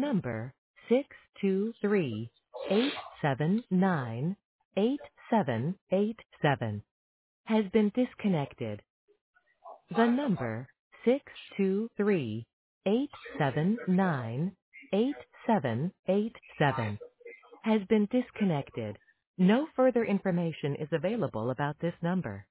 number 623-879-8787 has been disconnected. The number 623-879-8787 has been disconnected. No further information is available about this number.